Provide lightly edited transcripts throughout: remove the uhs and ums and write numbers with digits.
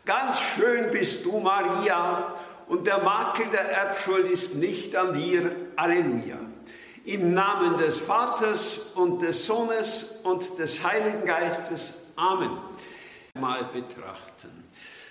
Ganz schön bist du, Maria, und der Makel der Erbschuld ist nicht an dir. Halleluja. Im Namen des Vaters und des Sohnes und des Heiligen Geistes. Amen. Mal betrachten.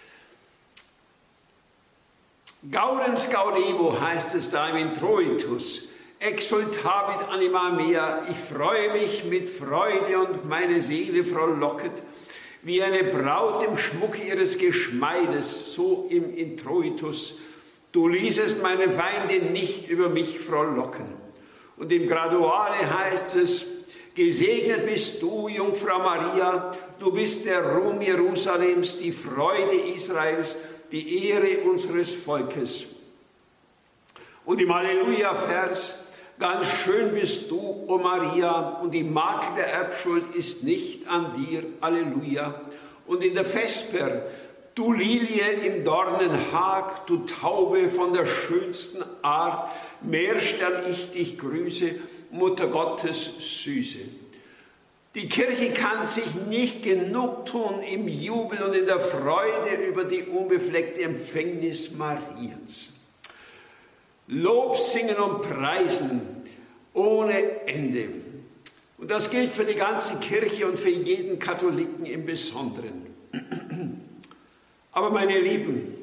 Gaudens gaudevo heißt es da im Introitus. Exultavit anima mea. Ich freue mich mit Freude und meine Seele frohlocket. Wie eine Braut im Schmuck ihres Geschmeides, so im Introitus. Du ließest meine Feinde nicht über mich frohlocken. Und im Graduale heißt es, gesegnet bist du, Jungfrau Maria, du bist der Ruhm Jerusalems, die Freude Israels, die Ehre unseres Volkes. Und im Halleluja-Vers, ganz schön bist du, o Maria, und die Makel der Erbschuld ist nicht an dir. Halleluja. Und in der Vesper, du Lilie im Dornenhag, du Taube von der schönsten Art, Meerstern, ich dich grüße, Mutter Gottes Süße. Die Kirche kann sich nicht genug tun im Jubel und in der Freude über die unbefleckte Empfängnis Mariens. Lob singen und preisen ohne Ende. Und das gilt für die ganze Kirche und für jeden Katholiken im Besonderen. Aber meine Lieben,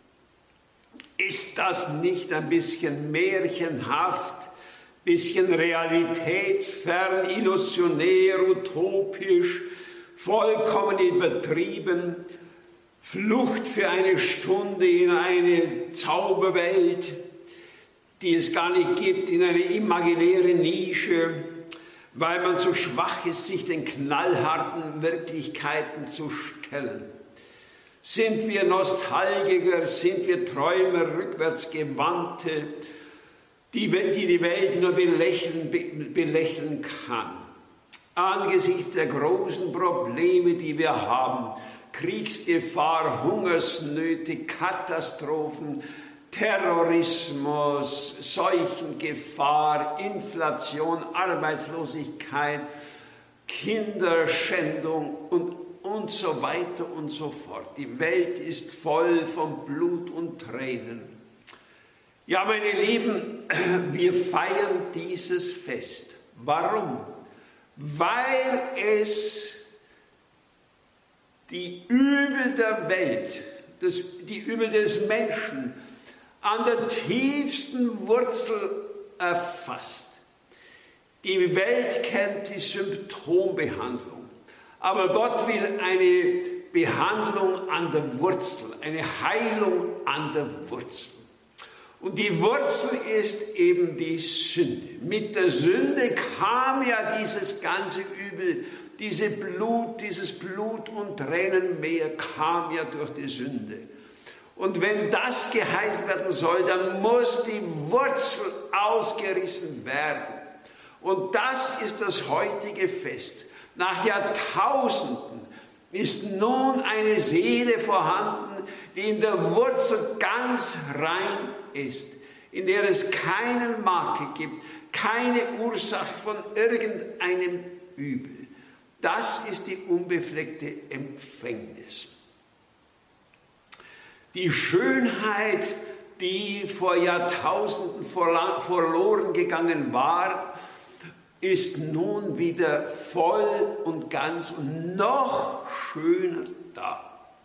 ist das nicht ein bisschen märchenhaft, bisschen realitätsfern, illusionär, utopisch, vollkommen übertrieben, Flucht für eine Stunde in eine Zauberwelt, die es gar nicht gibt, in eine imaginäre Nische, weil man zu schwach ist, sich den knallharten Wirklichkeiten zu stellen. Sind wir Nostalgiker, sind wir Träumer, rückwärtsgewandte, die Welt nur belächeln kann. Angesichts der großen Probleme, die wir haben, Kriegsgefahr, Hungersnöte, Katastrophen, Terrorismus, Seuchengefahr, Inflation, Arbeitslosigkeit, Kinderschändung und so weiter und so fort. Die Welt ist voll von Blut und Tränen. Ja, meine Lieben, wir feiern dieses Fest. Warum? Weil es die Übel der Welt, die Übel des Menschen an der tiefsten Wurzel erfasst. Die Welt kennt die Symptombehandlung, aber Gott will eine Behandlung an der Wurzel, eine Heilung an der Wurzel. Und die Wurzel ist eben die Sünde. Mit der Sünde kam ja dieses ganze Übel, dieses Blut- und Tränenmeer kam ja durch die Sünde. Und wenn das geheilt werden soll, dann muss die Wurzel ausgerissen werden. Und das ist das heutige Fest. Nach Jahrtausenden ist nun eine Seele vorhanden, die in der Wurzel ganz rein ist, in der es keinen Makel gibt, keine Ursache von irgendeinem Übel. Das ist die unbefleckte Empfängnis. Die Schönheit, die vor Jahrtausenden verloren gegangen war, ist nun wieder voll und ganz und noch schöner da.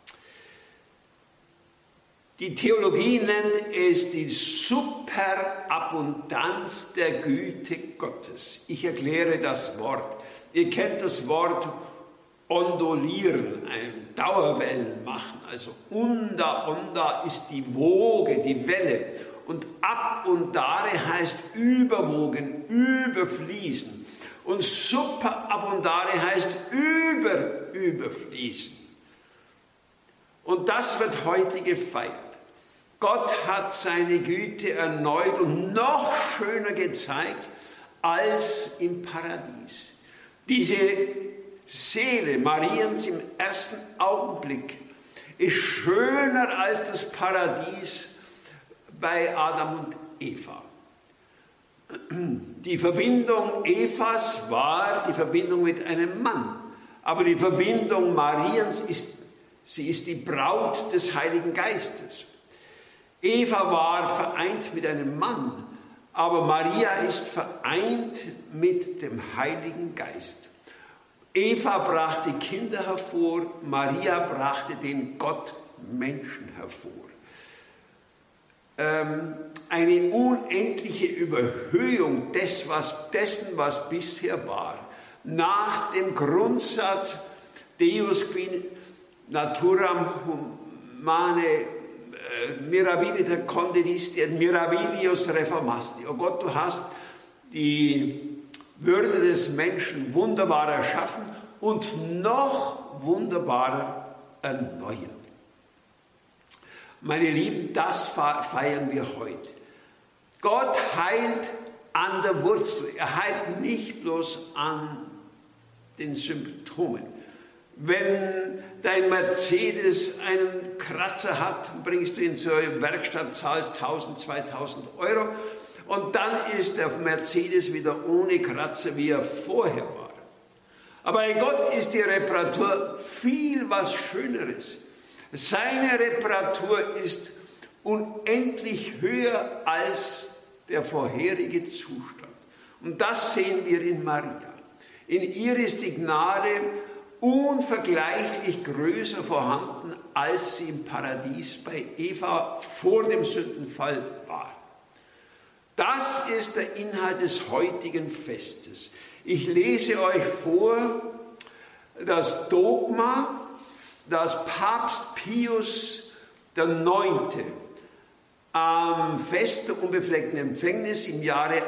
Die Theologie nennt es die Superabundanz der Güte Gottes. Ich erkläre das Wort. Ihr kennt das Wort ondolieren, ein Dauerwellen machen. Also onda ist die Woge, die Welle. Und abundare heißt überwogen, überfließen. Und superabundare heißt überfließen. Und das wird heute gefeiert. Gott hat seine Güte erneut und noch schöner gezeigt als im Paradies. Diese Seele Mariens im ersten Augenblick ist schöner als das Paradies bei Adam und Eva. Die Verbindung Evas war die Verbindung mit einem Mann, aber die Verbindung Mariens ist Sie ist die Braut des Heiligen Geistes. Eva war vereint mit einem Mann, aber Maria ist vereint mit dem Heiligen Geist. Eva brachte Kinder hervor, Maria brachte den Gottmenschen hervor. Eine unendliche Überhöhung dessen, was bisher war. Nach dem Grundsatz Deus qui naturam humane mirabilita condedisti et mirabilius reformasti. Oh Gott, du hast die Würde des Menschen wunderbar erschaffen und noch wunderbarer erneuert. Meine Lieben, das feiern wir heute. Gott heilt an der Wurzel. Er heilt nicht bloß an den Symptomen. Wenn dein Mercedes einen Kratzer hat, bringst du ihn zur Werkstatt, zahlst 1.000, 2.000 Euro und dann ist der Mercedes wieder ohne Kratzer, wie er vorher war. Aber in Gott ist die Reparatur viel was Schöneres. Seine Reparatur ist unendlich höher als der vorherige Zustand. Und das sehen wir in Maria. In ihr ist die Gnade unvergleichlich größer vorhanden, als sie im Paradies bei Eva vor dem Sündenfall war. Das ist der Inhalt des heutigen Festes. Ich lese euch vor das Dogma, das Papst Pius IX. am Fest der unbefleckten Empfängnis im Jahre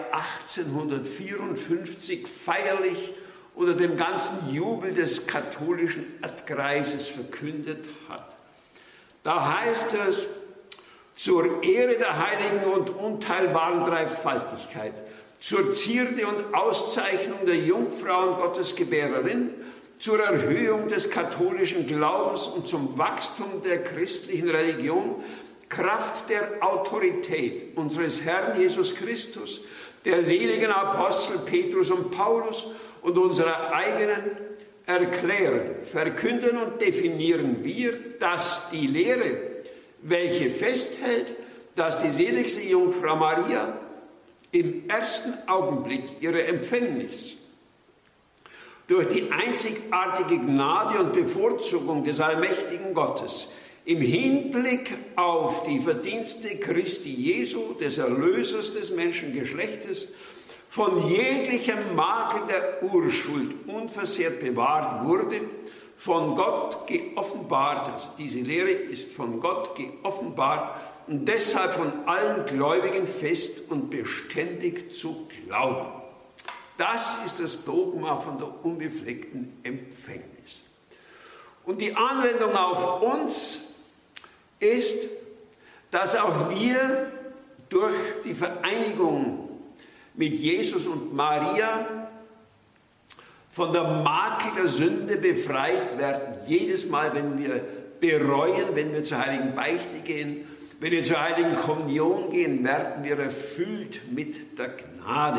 1854 feierlich unter dem ganzen Jubel des katholischen Erdkreises verkündet hat. Da heißt es: Zur Ehre der heiligen und unteilbaren Dreifaltigkeit, zur Zierde und Auszeichnung der Jungfrau und Gottesgebärerin, zur Erhöhung des katholischen Glaubens und zum Wachstum der christlichen Religion, Kraft der Autorität unseres Herrn Jesus Christus, der seligen Apostel Petrus und Paulus und unserer eigenen erklären, verkünden und definieren wir, dass die Lehre, welche festhält, dass die seligste Jungfrau Maria im ersten Augenblick ihrer Empfängnis durch die einzigartige Gnade und Bevorzugung des allmächtigen Gottes im Hinblick auf die Verdienste Christi Jesu, des Erlösers des Menschengeschlechtes, von jeglichem Makel der Urschuld unversehrt bewahrt wurde, von Gott geoffenbart, also diese Lehre ist von Gott geoffenbart und deshalb von allen Gläubigen fest und beständig zu glauben. Das ist das Dogma von der unbefleckten Empfängnis. Und die Anwendung auf uns ist, dass auch wir durch die Vereinigung mit Jesus und Maria von der Makel der Sünde befreit werden. Jedes Mal, wenn wir bereuen, wenn wir zur heiligen Beichte gehen, wenn wir zur heiligen Kommunion gehen, werden wir erfüllt mit der Gnade.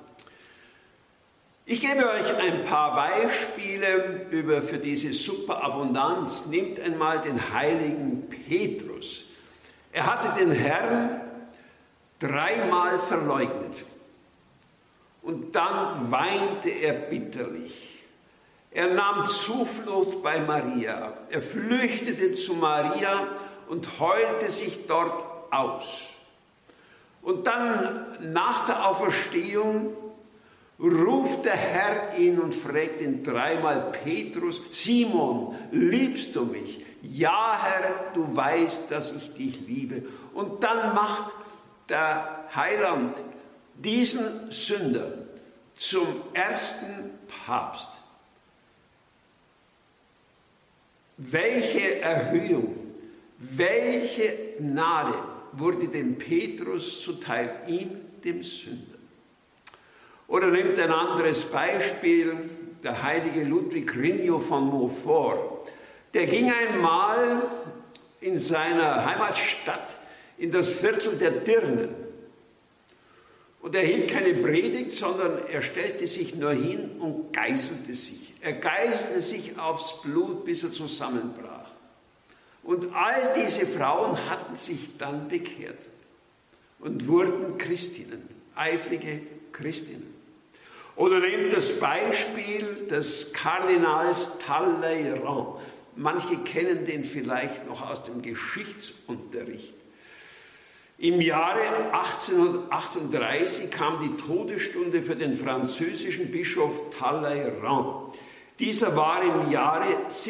Ich gebe euch ein paar Beispiele für diese Superabundanz. Nehmt einmal den heiligen Petrus. Er hatte den Herrn 3-mal verleugnet. Und dann weinte er bitterlich. Er nahm Zuflucht bei Maria. Er flüchtete zu Maria und heulte sich dort aus. Und dann nach der Auferstehung ruft der Herr ihn und fragt ihn 3-mal: Petrus, Simon, liebst du mich? Ja, Herr, du weißt, dass ich dich liebe. Und dann macht der Heiland diesen Sünder zum ersten Papst. Welche Erhöhung, welche Gnade wurde dem Petrus zuteil, ihm, dem Sünder. Oder nimmt ein anderes Beispiel, der heilige Ludwig Rignio von Montfort. Der ging einmal in seiner Heimatstadt in das Viertel der Dirnen. Und er hielt keine Predigt, sondern er stellte sich nur hin und geißelte sich. Er geißelte sich aufs Blut, bis er zusammenbrach. Und all diese Frauen hatten sich dann bekehrt und wurden Christinnen, eifrige Christinnen. Oder nehmt das Beispiel des Kardinals Talleyrand. Manche kennen den vielleicht noch aus dem Geschichtsunterricht. Im Jahre 1838 kam die Todesstunde für den französischen Bischof Talleyrand. Dieser war im Jahre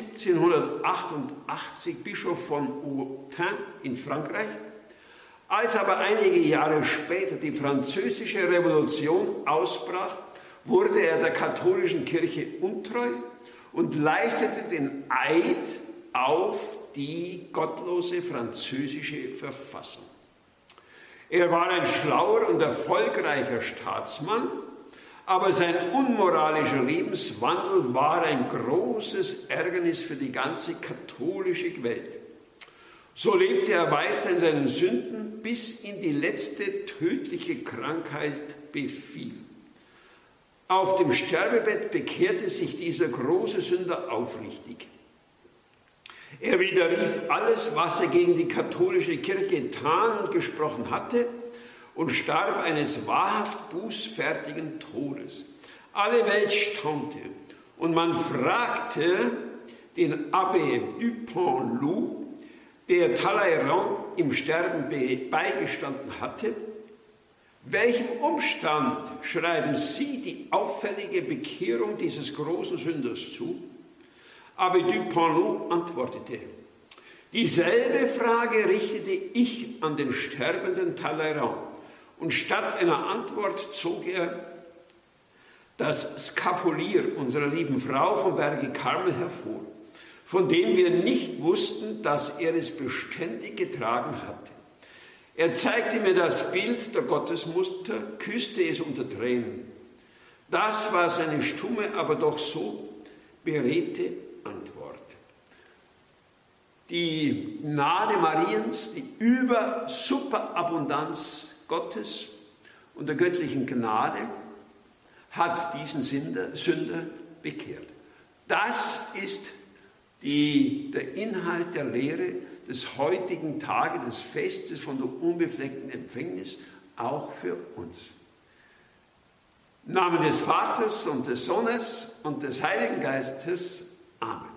1788 Bischof von Autun in Frankreich. Als aber einige Jahre später die französische Revolution ausbrach, wurde er der katholischen Kirche untreu und leistete den Eid auf die gottlose französische Verfassung. Er war ein schlauer und erfolgreicher Staatsmann, aber sein unmoralischer Lebenswandel war ein großes Ärgernis für die ganze katholische Welt. So lebte er weiter in seinen Sünden, bis ihn die letzte tödliche Krankheit befiel. Auf dem Sterbebett bekehrte sich dieser große Sünder aufrichtig. Er widerrief alles, was er gegen die katholische Kirche getan und gesprochen hatte, und starb eines wahrhaft bußfertigen Todes. Alle Welt staunte, und man fragte den Abbé Dupont-Loup, der Talleyrand im Sterben beigestanden hatte: Welchem Umstand schreiben Sie die auffällige Bekehrung dieses großen Sünders zu? Aber Dupont-Loup antwortete: Dieselbe Frage richtete ich an den sterbenden Talleyrand, und statt einer Antwort zog er das Skapulier unserer lieben Frau vom Berge Karmel hervor, von dem wir nicht wussten, dass er es beständig getragen hatte. Er zeigte mir das Bild der Gottesmutter, küsste es unter Tränen. Das war seine stumme, aber doch so beredte Antwort. Die Gnade Mariens, die Superabundanz Gottes und der göttlichen Gnade hat diesen Sünder bekehrt. Das ist der Inhalt der Lehre des heutigen Tages, des Festes von der unbefleckten Empfängnis, auch für uns. Im Namen des Vaters und des Sohnes und des Heiligen Geistes. Amen.